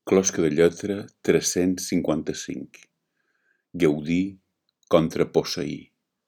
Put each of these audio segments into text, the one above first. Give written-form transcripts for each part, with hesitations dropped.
Closca de lletra 355. Gaudir contra posseir.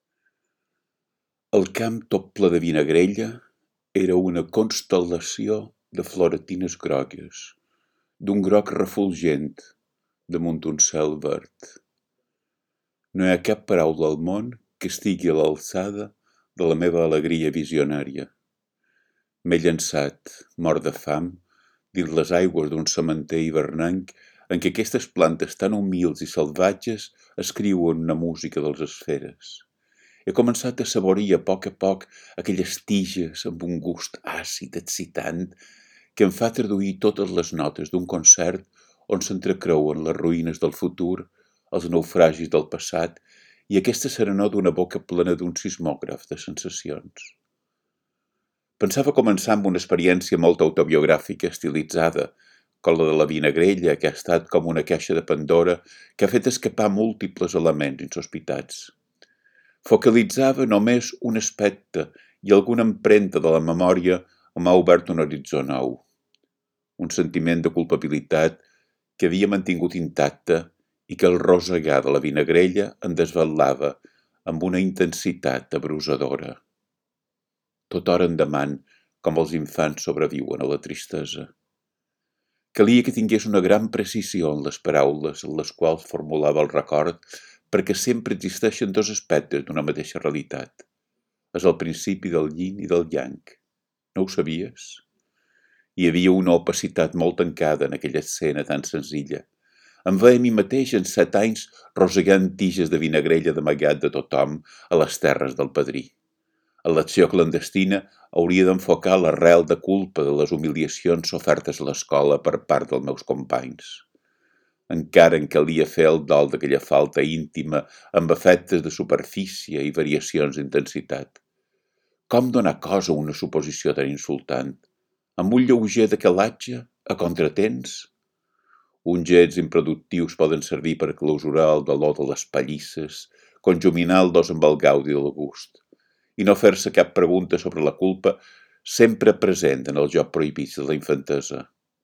El camp tot ple de vinagrella era una constel·lació de floretines grogues, d'un groc refulgent damunt un cel verd. No hi ha cap paraula al món que estigui a l'alçada de la meva alegria visionària. M'he llançat, mort de fam, dins les aigües d'un sementer hivernenc en què aquestes plantes tan humils i salvatges escriuen una música dels esferes. He començat a saborir a poc aquelles tiges amb un gust àcid, excitant, que em fa traduir totes les notes d'un concert on s'entrecreuen les ruïnes del futur, els naufragis del passat i aquesta serenor d'una boca plena d'un sismògraf de sensacions. Pensava començar amb una experiència molt autobiogràfica estilitzada, com la de la vinagrella, que ha estat com una caixa de Pandora que ha fet escapar múltiples elements insospitats. Focalitzava només un aspecte i alguna empremta de la memòria m'ha obert un horitzó nou. Un sentiment de culpabilitat que havia mantingut intacte i que el rosegar de la vinagrella em desvetllava amb una intensitat abrusadora. Tot hora endavant, com els infants sobreviuen a la tristesa. Calia que tingués una gran precisió en les paraules en les quals formulava el record, perquè sempre existeixen dos aspectes d'una mateixa realitat. És el principi del yin i del yang. No ho sabies? Hi havia una opacitat molt tancada en aquella escena tan senzilla. Em veia a mi mateix en 7 anys rosegant tiges de vinagrella d'amagat de tothom a les terres del padrí. En l'acció clandestina hauria d'enfocar l'arrel de culpa de les humiliacions sofertes a l'escola per part dels meus companys. Encara en calia fer el dol d'aquella falta íntima amb efectes de superfície i variacions d'intensitat. Com donar cos a una suposició tan insultant? Amb un lleuger decalatge, a contratents? Uns gets improductius poden servir per clausurar el dolor de les pallisses, conjuminar el dos amb el gaudi del gust, i no fer-se cap pregunta sobre la culpa sempre present en el joc prohibit de la infantesa.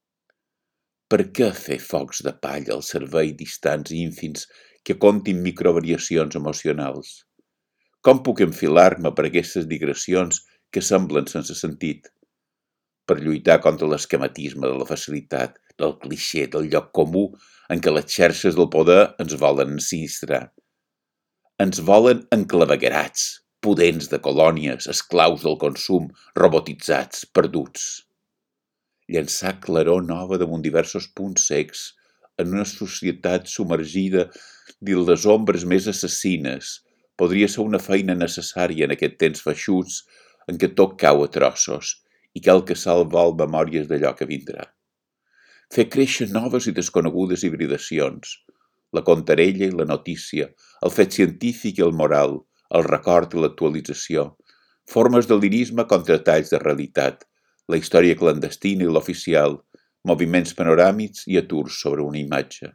Per què fer focs de palla al cervell distants i ínfims que comptin microvariacions emocionals? Com puc enfilar-me per aquestes digressions que semblen sense sentit? Per lluitar contra l'esquematisme de la facilitat, del clixé, del lloc comú en què les xarxes del poder ens volen ensinistrar. Ens volen enclaveguerats, pudents de colònies, esclaus del consum, robotitzats, perduts. Llançar claror nova damunt diversos punts cecs en una societat submergida dins les ombres més assassines podria ser una feina necessària en aquest temps feixuts en què tot cau a trossos i cal que salvar memòries d'allò que vindrà. Fer créixer noves i desconegudes hibridacions, la contarella i la notícia, el fet científic i el moral, el record i l'actualització, formes de lirisme contra talls de realitat, la història clandestina i l'oficial, moviments panoràmics i aturs sobre una imatge.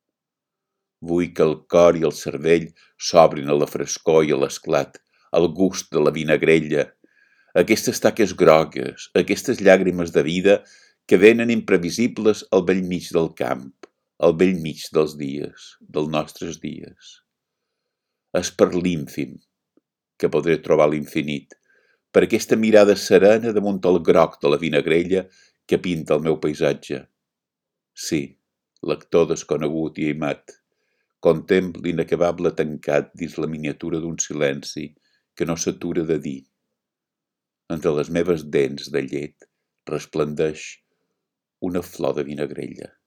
Vull que el cor i el cervell s'obrin a la frescor i a l'esclat, al gust de la vinagrella, aquestes taques grogues, aquestes llàgrimes de vida que venen imprevisibles al bell mig del camp, al bell mig dels dies, dels nostres dies. És per l'ínfim que podré trobar l'infinit, per aquesta mirada serena damunt el groc de la vinagrella que pinta el meu paisatge. Sí, lector desconegut i aimat, contemple l'inacabable tancat dins la miniatura d'un silenci que no s'atura de dir. Entre les meves dents de llet resplendeix una flor de vinagrella.